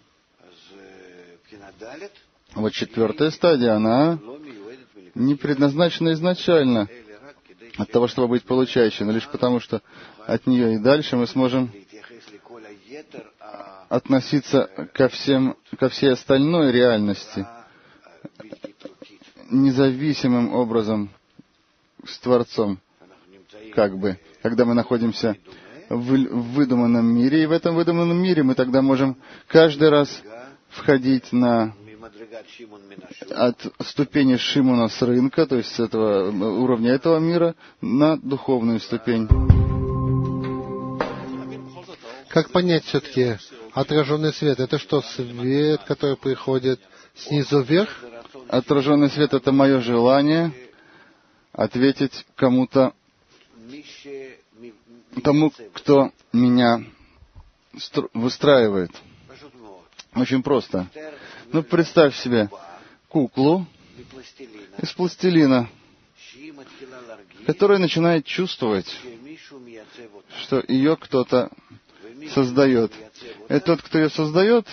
Вот четвертая стадия, она не предназначена изначально от того, чтобы быть получающей, но лишь потому, что от нее и дальше мы сможем относиться ко всем, ко всей остальной реальности независимым образом с Творцом, как бы, когда мы находимся в, в выдуманном мире, и в этом выдуманном мире мы тогда можем каждый раз входить на от ступени Шимона с рынка, то есть с этого уровня этого мира, на духовную ступень. Как понять все-таки отраженный свет? Это что, свет, который приходит снизу вверх? Отраженный свет — это мое желание ответить кому-то, тому, кто меня выстраивает. Очень просто. Ну, представь себе куклу из пластилина, которая начинает чувствовать, что ее кто-то создает. И тот, кто ее создает,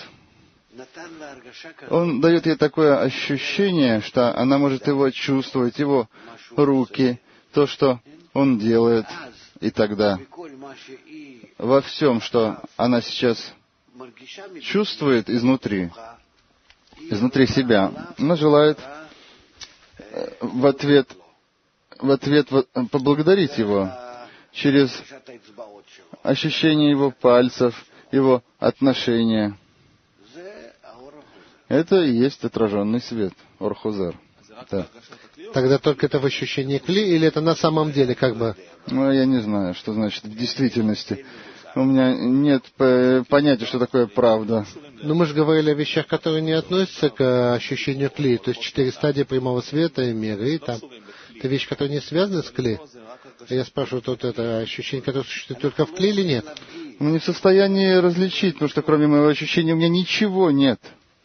он дает ей такое ощущение, что она может его чувствовать, его руки, то, что он делает. И тогда во всем, что она сейчас чувствует изнутри, изнутри себя, она желает в ответ, в ответ поблагодарить его через ощущение его пальцев, его отношения. Это и есть отраженный свет, Ор-Хозер. Да. Тогда только это в ощущении кли, или это на самом деле как бы? Ну, я не знаю, что значит в действительности. У меня нет понятия, что такое правда. Но мы же говорили о вещах, которые не относятся к ощущению кли, то есть четыре стадии прямого света и мира, и там. Это вещи, которые не связаны с кли. Я спрашиваю, тут это ощущение, которое существует только в кли или нет? Мы не в состоянии различить, потому что кроме моего ощущения у меня ничего нет.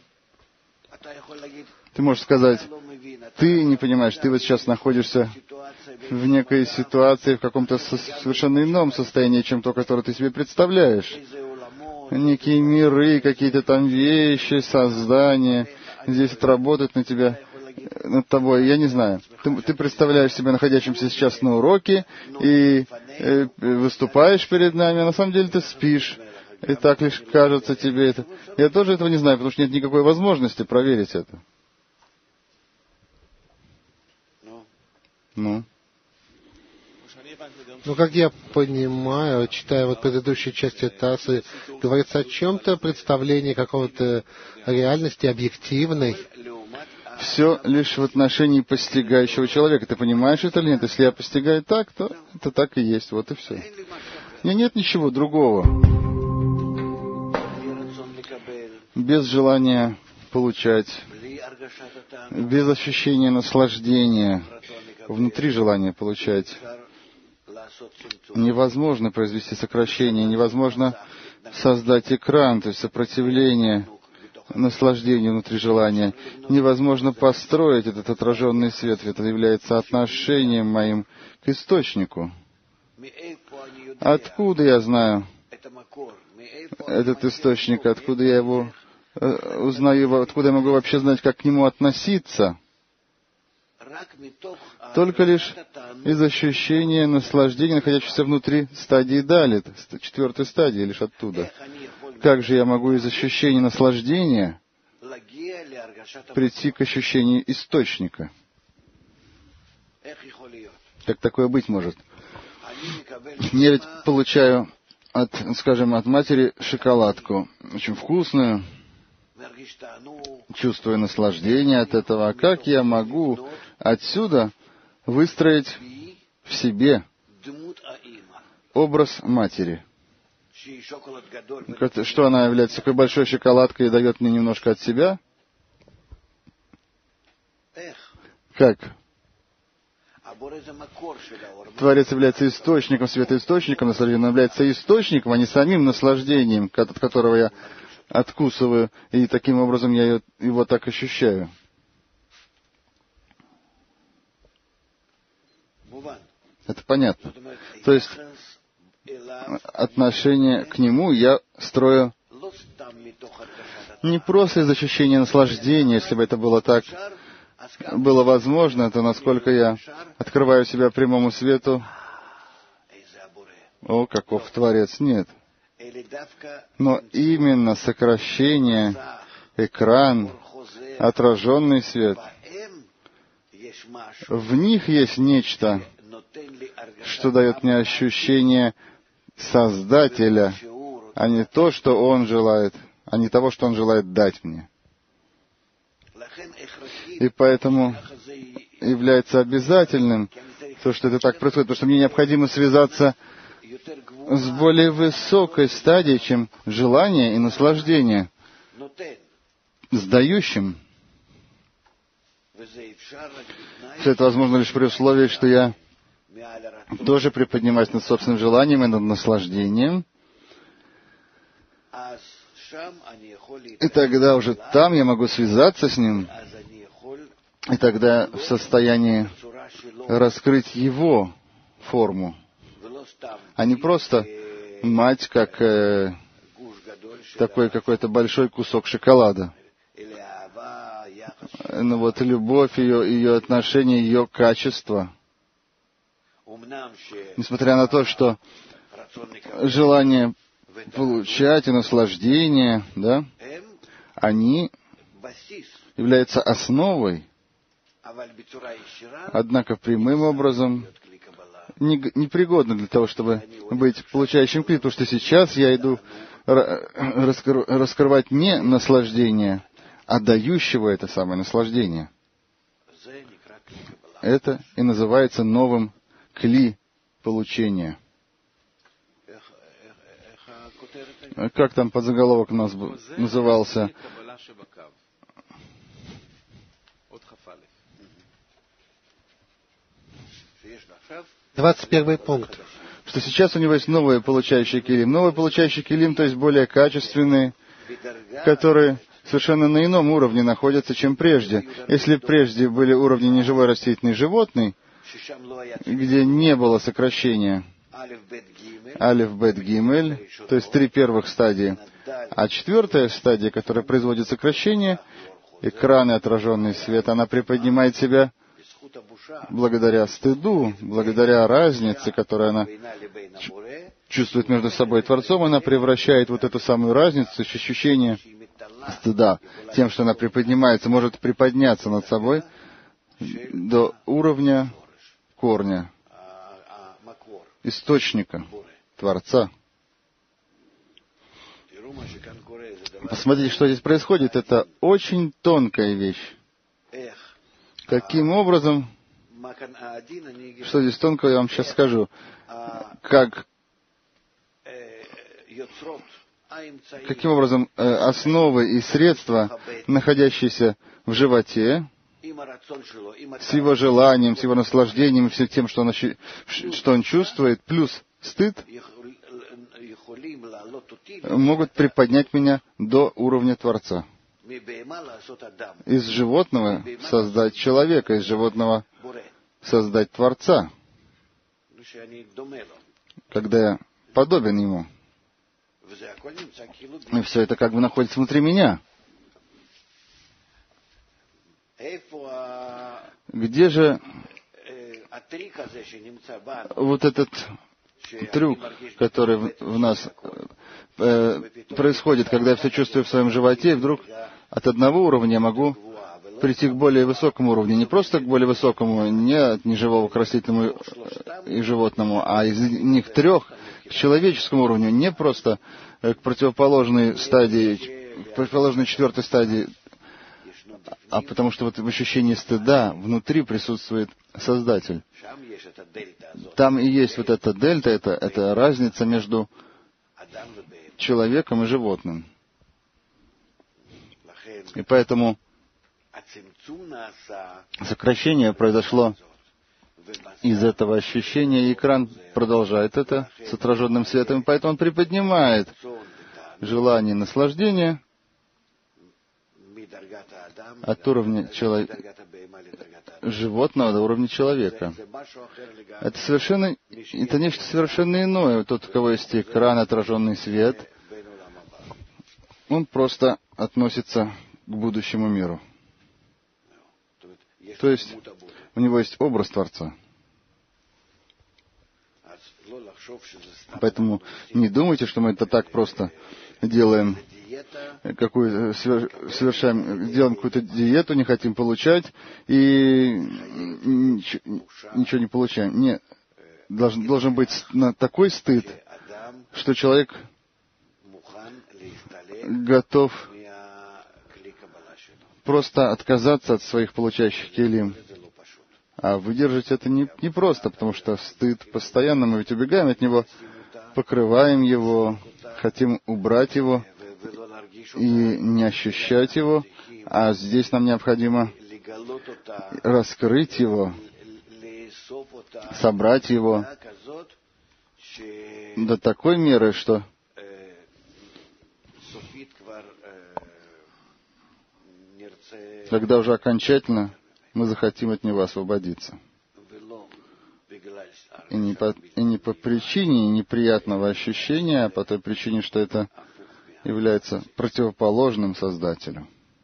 Ты можешь сказать, ты не понимаешь, ты вот сейчас находишься в некой ситуации, в каком-то совершенно ином состоянии, чем то, которое ты себе представляешь. Некие миры, какие-то там вещи, создания, здесь отработают на тебя, над тобой, я не знаю. Ты, ты представляешь себя находящимся сейчас на уроке и э, выступаешь перед нами, а на самом деле ты спишь. И так лишь кажется тебе это. Я тоже этого не знаю, потому что нет никакой возможности проверить это. Ну. Ну, как я понимаю, читая вот предыдущие части Тасы, говорится о чем-то, представлении какого-то реальности объективной. Все лишь в отношении постигающего человека. Ты понимаешь это или нет? Если я постигаю так, то это так и есть. Вот и все. У меня нет ничего другого. Без желания получать, без ощущения наслаждения, внутри желания получать. Невозможно произвести сокращение, невозможно создать экран, то есть сопротивление наслаждению внутри желания. Невозможно построить этот отраженный свет, это является отношением моим к источнику. Откуда я знаю этот источник, откуда я его э, узнаю, откуда я могу вообще знать, как к нему относиться? Только лишь из ощущения наслаждения, находящегося внутри стадии Далит, четвертой стадии, лишь оттуда. Как же я могу из ощущения наслаждения прийти к ощущению источника? Как такое быть может? Я ведь получаю от, скажем, от матери шоколадку, очень вкусную, чувствую наслаждение от этого. А как я могу отсюда выстроить в себе образ матери? Что она является такой большой шоколадкой и дает мне немножко от себя? Творец является источником света, источником наслаждения, он является источником, а не самим наслаждением, от которого я откусываю, и таким образом я его так ощущаю. Это понятно. То есть отношение к нему я строю не просто из ощущения наслаждения. Если бы это было так, было возможно, то насколько я открываю себя прямому свету, о, каков Творец, нет. Но именно сокращение, экран, отраженный свет, в них есть нечто, что дает мне ощущение Создателя, а не то, что Он желает, а не того, что Он желает дать мне. И поэтому является обязательным то, что это так происходит, потому что мне необходимо связаться с более высокой стадией, чем желание и наслаждение, с дающим. Все это возможно лишь при условии, что я тоже приподнимаюсь над собственным желанием и над наслаждением. И тогда уже там я могу связаться с ним, и тогда в состоянии раскрыть его форму, а не просто мать, как э, такой какой-то большой кусок шоколада. Но вот любовь ее, ее отношения, ее качество, несмотря на то, что желание получать и наслаждение, да, они являются основой, однако прямым образом непригодны для того, чтобы быть получающим клит, потому что сейчас я иду раскры- раскрывать не наслаждение, а дающего это самое наслаждение. Это и называется новым кли получения. Как там подзаголовок у нас назывался? Двадцать первый пункт. Что сейчас у него есть новые получающие килим. Новые получающие килим, то есть более качественные, которые совершенно на ином уровне находятся, чем прежде. Если прежде были уровни неживой, растительный, животный, где не было сокращения алиф, бет, гимель, то есть три первых стадии, а четвертая стадия, которая производит сокращение, экран и отраженный свет, она приподнимает себя благодаря стыду, благодаря разнице, которую она чувствует между собой и Творцом, она превращает вот эту самую разницу, ощущение стыда, тем, что она приподнимается, может приподняться над собой до уровня корня, источника, Творца. Посмотрите, что здесь происходит. Это очень тонкая вещь. Каким образом, что здесь тонкого, я вам сейчас скажу, как, каким образом э, основы и средства, находящиеся в животе, с его желанием, с его наслаждением, всем тем, что он, что он чувствует, плюс стыд, могут приподнять меня до уровня Творца. Из животного создать человека, из животного создать Творца, когда я подобен ему. И все это как бы находится внутри меня. Где же вот этот трюк, который в, в нас э, происходит, когда я все чувствую в своем животе, и вдруг от одного уровня я могу прийти к более высокому уровню. Не просто к более высокому, не от неживого к растительному и животному, а из них трех к человеческому уровню, не просто к противоположной стадии, к противоположной четвертой стадии, а потому что вот в ощущении стыда внутри присутствует Создатель. Там и есть вот эта дельта, это, это разница между человеком и животным. И поэтому сокращение произошло из этого ощущения, и экран продолжает это с отраженным светом, поэтому он приподнимает желание наслаждения от уровня человека, животного до уровня человека. Это совершенно, это нечто совершенно иное. Тот, у кого есть экран, отраженный свет, он просто относится к будущему миру. То есть у него есть образ Творца. Поэтому не думайте, что мы это так просто делаем, какую совершаем, делаем какую-то диету, не хотим получать и ничего не получаем. Нет, должен, должен быть такой стыд, что человек готов просто отказаться от своих получающих келим. А выдержать это не, не просто, потому что стыд постоянно, мы ведь убегаем от него, покрываем его, хотим убрать его и не ощущать его, а здесь нам необходимо раскрыть его, собрать его до такой меры, что когда уже окончательно мы захотим от него освободиться. И не по, и не по причине неприятного ощущения, а по той причине, что это является противоположным Создателю.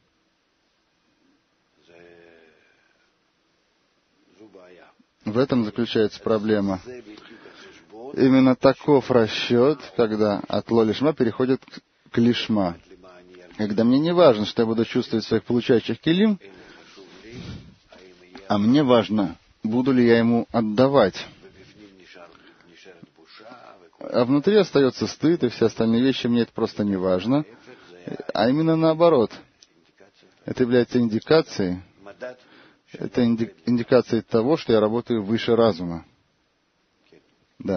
В этом заключается проблема. Именно таков расчет, когда от ло-лишма переходит к лишма. Когда мне не важно, что я буду чувствовать своих получающих келим, а мне важно, буду ли я ему отдавать. А внутри остается стыд, и все остальные вещи, мне это просто не важно. А именно наоборот. Это является индикацией, это инди, индикацией того, что я работаю выше разума. Да.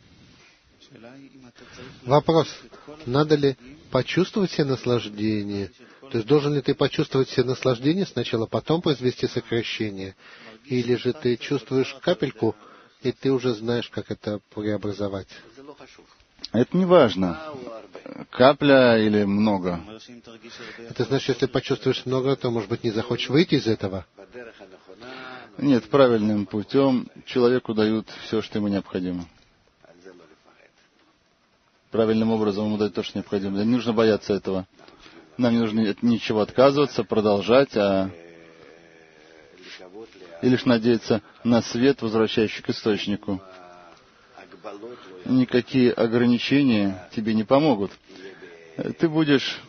Вопрос. Надо ли почувствовать все наслаждения? То есть должен ли ты почувствовать все наслаждения сначала, потом произвести сокращение? Или же ты чувствуешь капельку, и ты уже знаешь, как это преобразовать? Это не важно. Капля или много. Это значит, если почувствуешь много, то, может быть, не захочешь выйти из этого? Нет, правильным путем человеку дают все, что ему необходимо. Правильным образом ему дают то, что необходимо. Не нужно бояться этого. Нам не нужно от ничего отказываться, продолжать, а и лишь надеяться на свет, возвращающий к источнику. Никакие ограничения тебе не помогут. Ты будешь,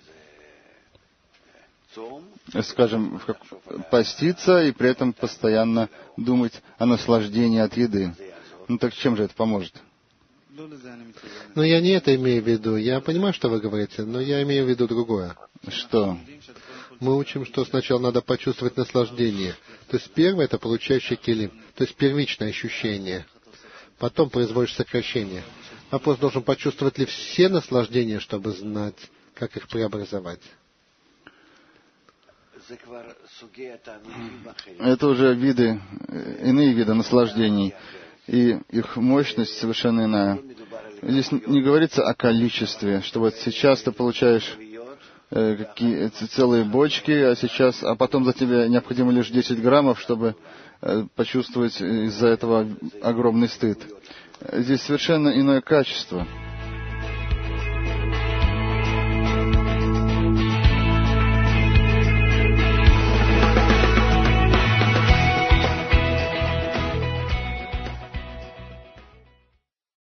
скажем, поститься и при этом постоянно думать о наслаждении от еды. Ну так чем же это поможет? Но я не это имею в виду. Я понимаю, что вы говорите, но я имею в виду другое. Что? Мы учим, что сначала надо почувствовать наслаждение. То есть первое — это получающий келим, то есть первичное ощущение. Потом производишь сокращение. Вопрос, должен почувствовать ли все наслаждения, чтобы знать, как их преобразовать. Это уже виды, иные виды наслаждений. И их мощность совершенно иная. Здесь не говорится о количестве, что вот сейчас ты получаешь э, какие, целые бочки, а сейчас, а потом за тебе необходимо лишь десять граммов, чтобы э, почувствовать из-за этого огромный стыд. Здесь совершенно иное качество.